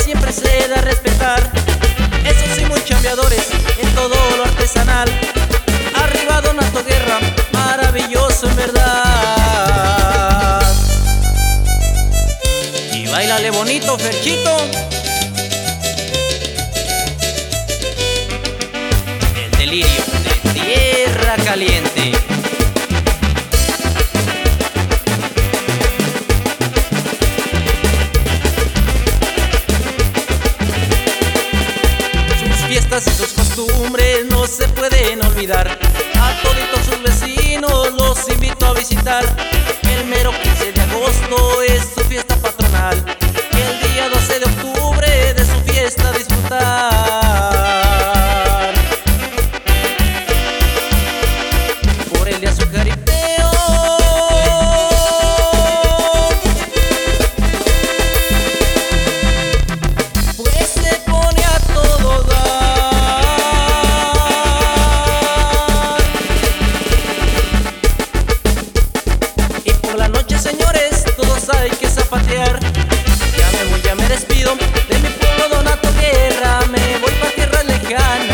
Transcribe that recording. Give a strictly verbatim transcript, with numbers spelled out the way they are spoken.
siempre se da a respetar. Esos sí muy chambeadores en todo lo artesanal. Arriba Donato Guerra, maravilloso en verdad. Y báilale bonito, Ferchito. El delirio de Tierra Caliente. Fiestas y sus costumbres no se pueden olvidar. A toditos sus vecinos los invito a visitar. El mero quince de agosto es su fiesta patronal. Y el día doce de octubre de su fiesta disfrutar. Por el día su jaripeo, pues se pone a todo dar. Señores, todos hay que zapatear. Ya me voy, ya me despido de mi pueblo Donato Guerra. Me voy pa' tierras lejanas.